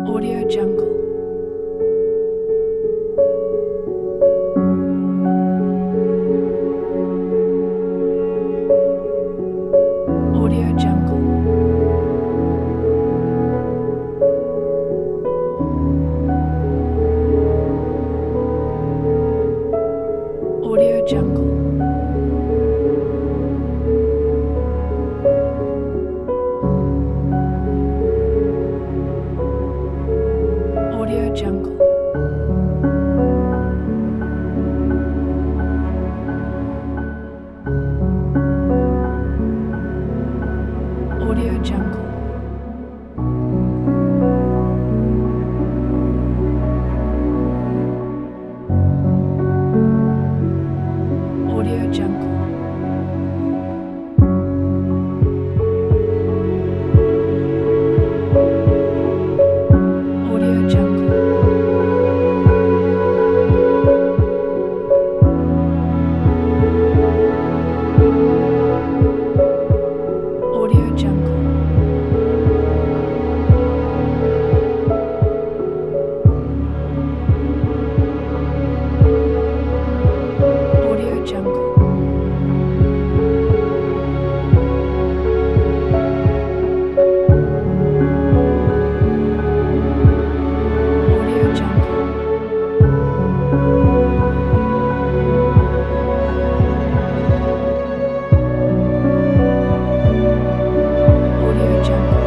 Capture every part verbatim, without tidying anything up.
Audio Jungle. Audio Jungle. Audio Jungle. Audio Jungle. Audio Jungle. Audio Jungle. Audio Jungle. Audio Jungle. Audio Jungle. Audio Jungle. Audio Jungle.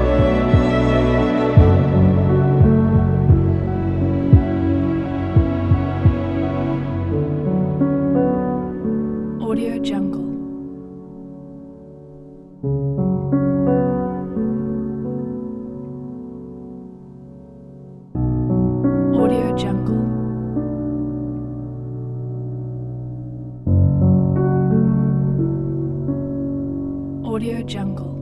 Audio Jungle. Audio Jungle. Audio Jungle.